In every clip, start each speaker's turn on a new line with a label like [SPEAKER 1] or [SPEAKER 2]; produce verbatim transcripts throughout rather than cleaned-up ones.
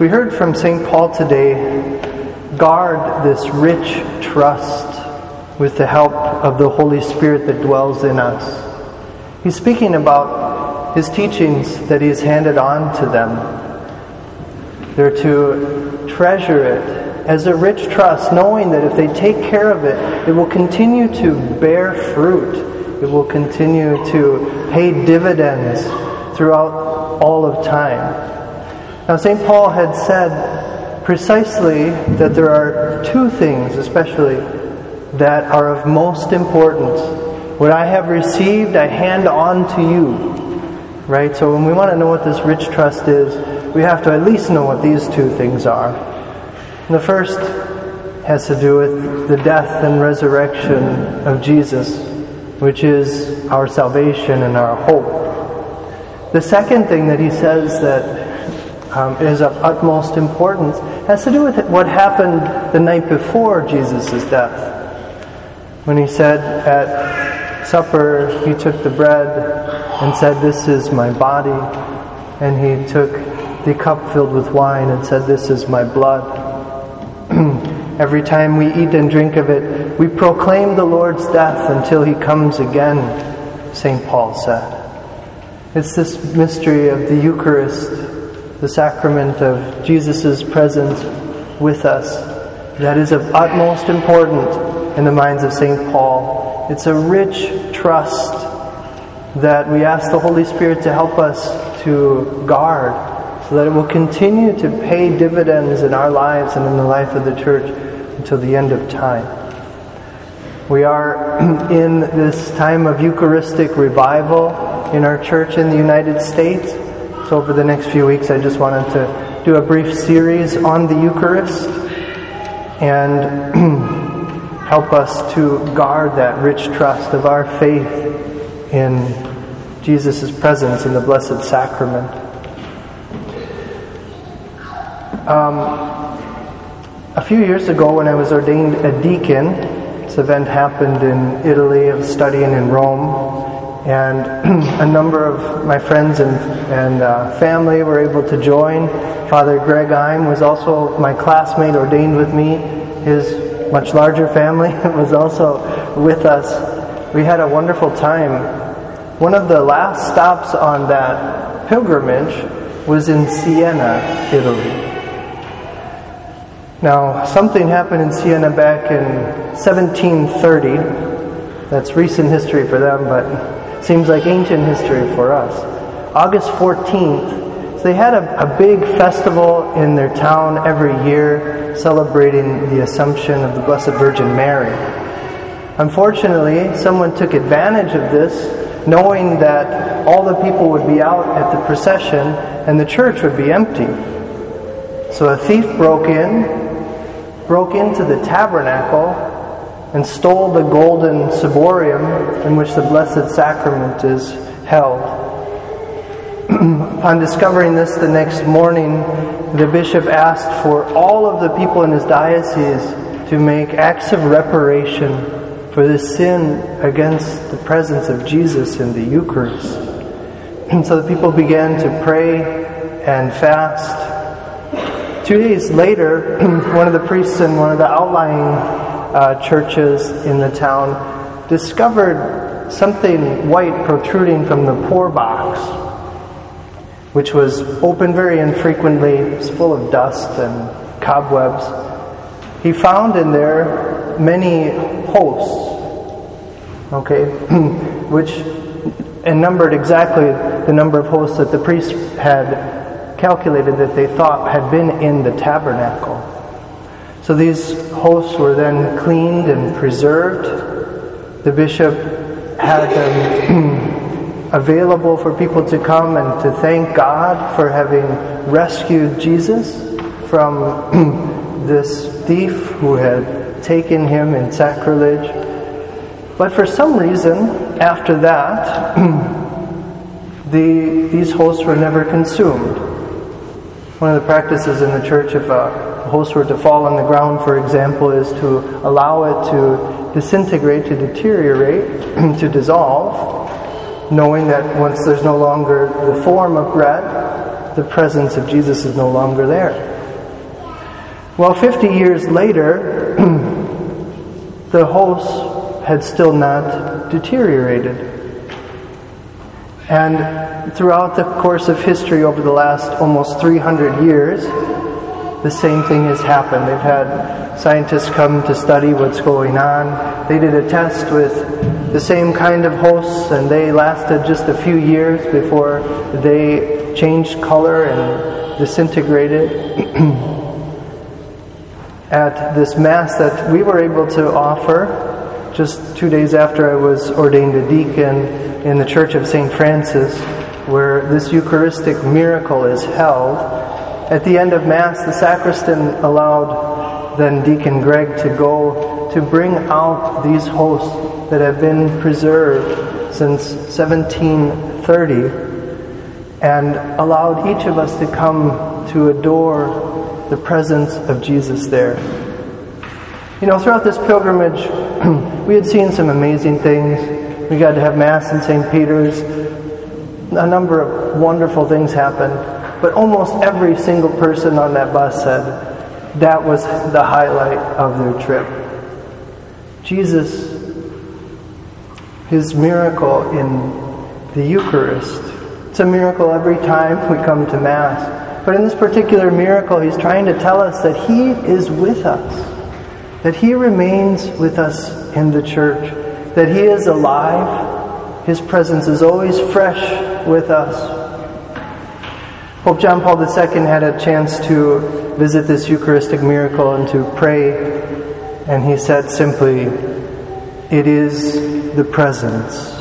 [SPEAKER 1] we heard from Saint Paul today, guard this rich trust with the help of the Holy Spirit that dwells in us. He's speaking about his teachings that he has handed on to them. They're to treasure it as a rich trust, knowing that if they take care of it, it will continue to bear fruit. It will continue to pay dividends throughout all of time. Now, Saint Paul had said precisely that there are two things, especially, that are of most importance. What I have received, I hand on to you. Right? So when we want to know what this rich trust is, we have to at least know what these two things are. And the first has to do with the death and resurrection of Jesus, which is our salvation and our hope. The second thing that he says that um, is of utmost importance has to do with what happened the night before Jesus' death. When he said at supper, he took the bread and said, "This is my body." And he took the cup filled with wine and said, "This is my blood." Every time we eat and drink of it, we proclaim the Lord's death until he comes again, Saint Paul said. It's this mystery of the Eucharist, the sacrament of Jesus' presence with us, that is of utmost importance in the minds of Saint Paul. It's a rich trust that we ask the Holy Spirit to help us to guard, so that it will continue to pay dividends in our lives and in the life of the Church until the end of time. We are in this time of Eucharistic revival in our Church in the United States. So over the next few weeks, I just wanted to do a brief series on the Eucharist and help us to guard that rich trust of our faith in Jesus' presence in the Blessed Sacrament. Um, a few years ago, when I was ordained a deacon, this event happened in Italy. I was studying in Rome. And a number of my friends and, and uh, family were able to join. Father Greg Eim was also my classmate, ordained with me. His much larger family was also with us. We had a wonderful time. One of the last stops on that pilgrimage was in Siena, Italy. Now, something happened in Siena back in seventeen thirty. That's recent history for them, but seems like ancient history for us. August fourteenth, so they had a, a big festival in their town every year celebrating the Assumption of the Blessed Virgin Mary. Unfortunately, someone took advantage of this, knowing that all the people would be out at the procession and the church would be empty. So a thief broke in, broke into the tabernacle, and stole the golden ciborium in which the Blessed Sacrament is held. Upon discovering this the next morning, the bishop asked for all of the people in his diocese to make acts of reparation for this sin against the presence of Jesus in the Eucharist. And so the people began to pray and fast. Two days later, one of the priests in one of the outlying Uh, churches in the town discovered something white protruding from the poor box, which was open very infrequently. It was full of dust and cobwebs. He found in there many hosts, okay, which and numbered exactly the number of hosts that the priest had calculated that they thought had been in the tabernacle. So these hosts were then cleaned and preserved. The bishop had them available for people to come and to thank God for having rescued Jesus from this thief who had taken him in sacrilege. But for some reason, after that, the, these hosts were never consumed. One of the practices in the church, if a host were to fall on the ground, for example, is to allow it to disintegrate, to deteriorate, to dissolve, knowing that once there's no longer the form of bread, the presence of Jesus is no longer there. Well, fifty years later, the host had still not deteriorated. And throughout the course of history over the last almost three hundred years, the same thing has happened. They've had scientists come to study what's going on. They did a test with the same kind of hosts, and they lasted just a few years before they changed color and disintegrated. At this Mass that we were able to offer just two days after I was ordained a deacon in the Church of Saint Francis, where this Eucharistic miracle is held, at the end of Mass, the sacristan allowed then Deacon Greg to go to bring out these hosts that have been preserved since seventeen thirty, and allowed each of us to come to adore the presence of Jesus there. You know, throughout this pilgrimage, we had seen some amazing things. We got to have Mass in Saint Peter's. A number of wonderful things happened. But almost every single person on that bus said that was the highlight of their trip. Jesus, His miracle in the Eucharist. It's a miracle every time we come to Mass. But in this particular miracle, He's trying to tell us that He is with us. That He remains with us in the church. That He is alive. His presence is always fresh with us. Pope John Paul the Second had a chance to visit this Eucharistic miracle and to pray. And he said simply, "It is the presence.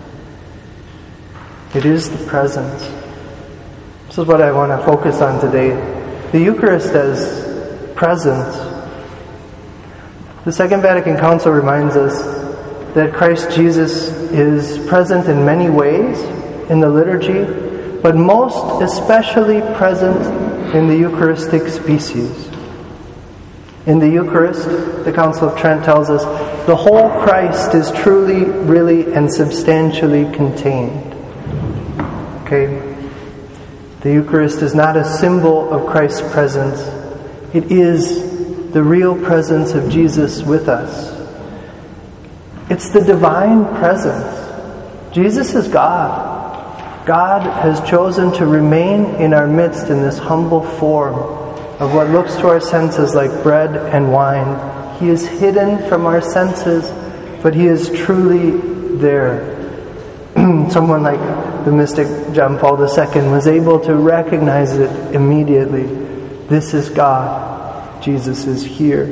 [SPEAKER 1] It is the presence." This is what I want to focus on today. The Eucharist as presence. The Second Vatican Council reminds us that Christ Jesus is present in many ways in the liturgy, but most especially present in the Eucharistic species. In the Eucharist, the Council of Trent tells us, the whole Christ is truly, really, and substantially contained. Okay? The Eucharist is not a symbol of Christ's presence. It is the real presence of Jesus with us. It's the divine presence. Jesus is God. God has chosen to remain in our midst in this humble form of what looks to our senses like bread and wine. He is hidden from our senses, but He is truly there. Someone like the mystic John Paul the Second was able to recognize it immediately. This is God. Jesus is here.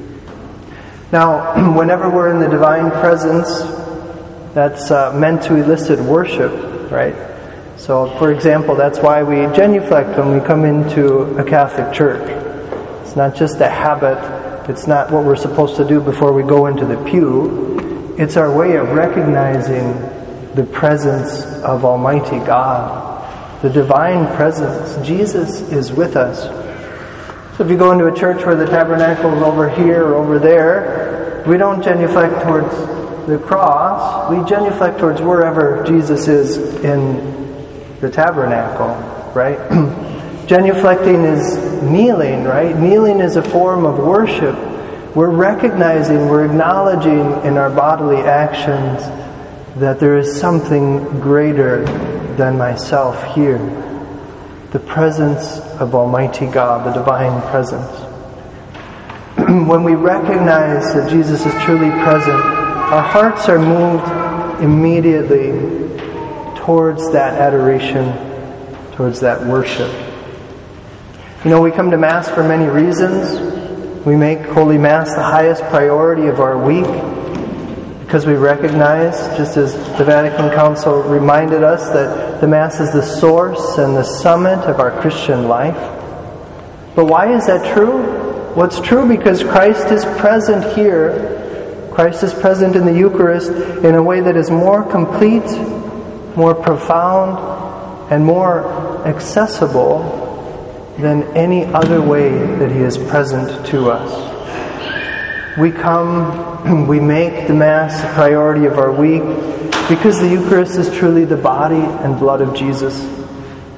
[SPEAKER 1] Now, whenever we're in the divine presence, that's uh, meant to elicit worship, right? So, for example, that's why we genuflect when we come into a Catholic church. It's not just a habit. It's not what we're supposed to do before we go into the pew. It's our way of recognizing the presence of Almighty God. The divine presence. Jesus is with us. So if you go into a church where the tabernacle is over here or over there, we don't genuflect towards the cross. We genuflect towards wherever Jesus is in the tabernacle, right? Genuflecting is kneeling, right? Kneeling is a form of worship. We're recognizing, we're acknowledging in our bodily actions that there is something greater than myself here. The presence of Almighty God, the divine presence. When we recognize that Jesus is truly present, our hearts are moved immediately towards that adoration, towards that worship. You know, we come to Mass for many reasons. We make Holy Mass the highest priority of our week because we recognize, just as the Vatican Council reminded us, that the Mass is the source and the summit of our Christian life. But why is that true? Well, it's true because Christ is present here. Christ is present in the Eucharist in a way that is more complete, more profound, and more accessible than any other way that He is present to us. We come, we make the Mass a priority of our week because the Eucharist is truly the body and blood of Jesus.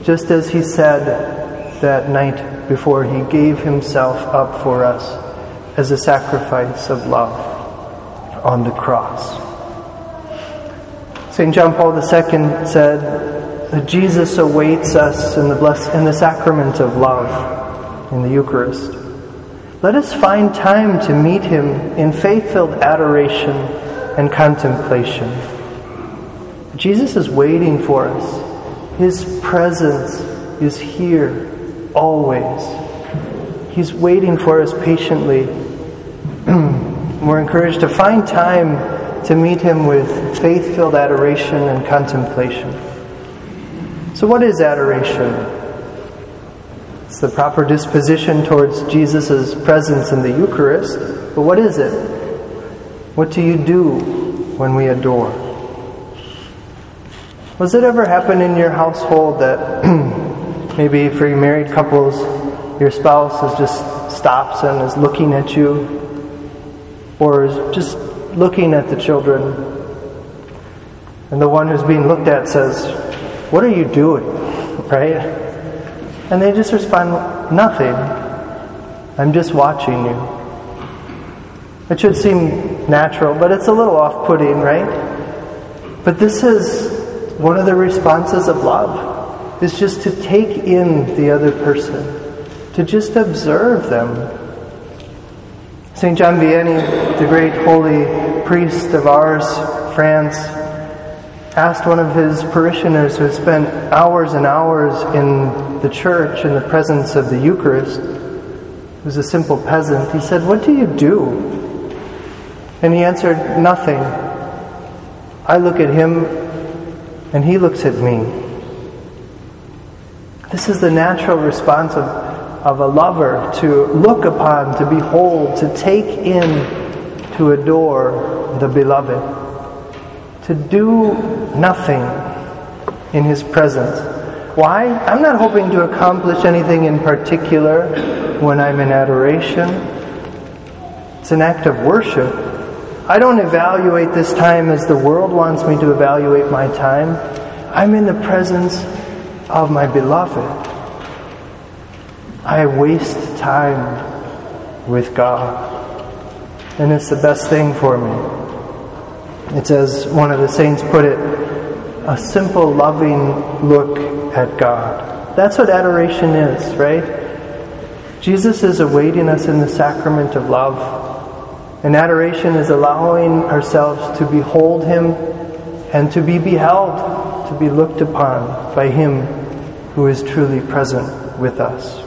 [SPEAKER 1] just as he said that night before he gave himself up for us as a sacrifice of love on the cross. Saint John Paul the Second said that Jesus awaits us in the bless- in the sacrament of love, in the Eucharist. Let us find time to meet him in faith-filled adoration and contemplation. Jesus is waiting for us. His presence is here, always. He's waiting for us patiently. We're encouraged to find time to meet him with faith-filled adoration and contemplation. So what is adoration? It's the proper disposition towards Jesus' presence in the Eucharist. But what is it? What do you do when we adore? Was it ever happen in your household that maybe for you married couples, your spouse is just stops and is looking at you, or is just looking at the children, and the one who's being looked at says, "What are you doing?" Right? And they just respond, "Nothing. I'm just watching you." It should seem natural, but it's a little off-putting, right? But this is one of the responses of love, is just to take in the other person, to just observe them. Saint John Vianney, the great holy priest of Ars, France, asked one of his parishioners who had spent hours and hours in the church in the presence of the Eucharist, who was a simple peasant, he said, "What do you do?" And he answered, "Nothing. I look at him and he looks at me." This is the natural response of, of a lover, to look upon, to behold, to take in, to adore the beloved. To do nothing in his presence. Why? I'm not hoping to accomplish anything in particular when I'm in adoration. It's an act of worship. I don't evaluate this time as the world wants me to evaluate my time. I'm in the presence of my beloved. I waste time with God. And it's the best thing for me. It's, as one of the saints put it, a simple, loving look at God. That's what adoration is, right? Jesus is awaiting us in the sacrament of love. And adoration is allowing ourselves to behold him and to be beheld, to be looked upon by him who is truly present with us.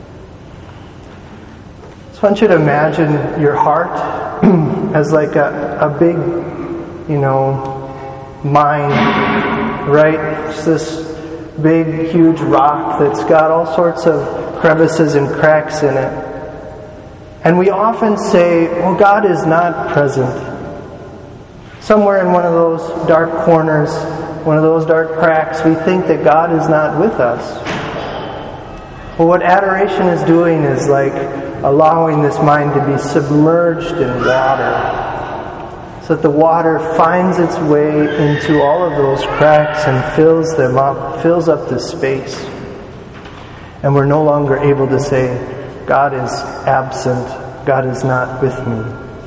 [SPEAKER 1] So I want you to imagine your heart as like a, a big, you know, mine, right? It's this big, huge rock that's got all sorts of crevices and cracks in it. And we often say, well, God is not present. Somewhere in one of those dark corners, one of those dark cracks, we think that God is not with us. Well, what adoration is doing is like allowing this mind to be submerged in water, so that the water finds its way into all of those cracks and fills them up, fills up the space. And we're no longer able to say, God is absent, God is not with me.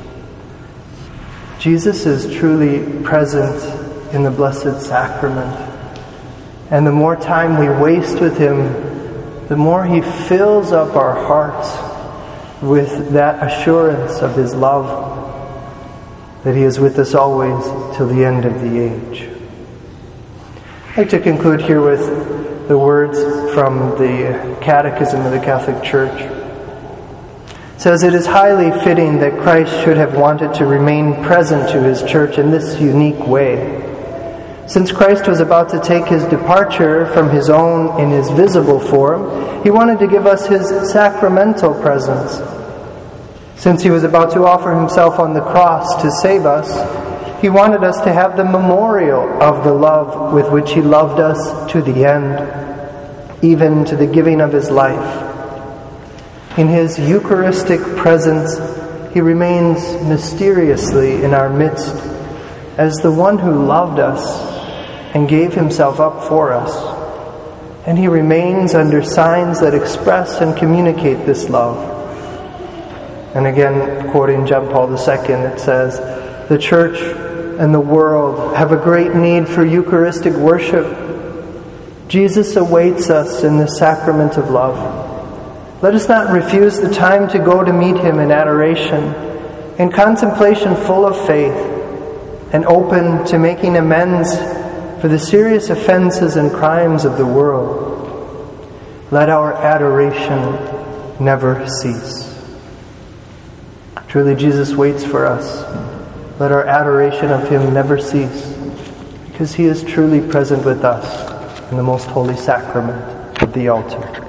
[SPEAKER 1] Jesus is truly present in the Blessed Sacrament. And the more time we waste with him, the more he fills up our hearts with that assurance of his love, that he is with us always till the end of the age. I'd like to conclude here with the words from the Catechism of the Catholic Church. It says, "It is highly fitting that Christ should have wanted to remain present to his church in this unique way. Since Christ was about to take his departure from his own in his visible form, he wanted to give us his sacramental presence. Since he was about to offer himself on the cross to save us, he wanted us to have the memorial of the love with which he loved us to the end, even to the giving of his life. In his Eucharistic presence, he remains mysteriously in our midst as the one who loved us and gave himself up for us. And he remains under signs that express and communicate this love. And again, quoting John Paul the Second, it says, "The church and the world have a great need for Eucharistic worship. Jesus awaits us in the sacrament of love. Let us not refuse the time to go to meet him in adoration, in contemplation full of faith, and open to making amends for the serious offenses and crimes of the world. Let our adoration never cease." Truly, Jesus waits for us. Let our adoration of him never cease, because he is truly present with us in the most holy sacrament of the altar.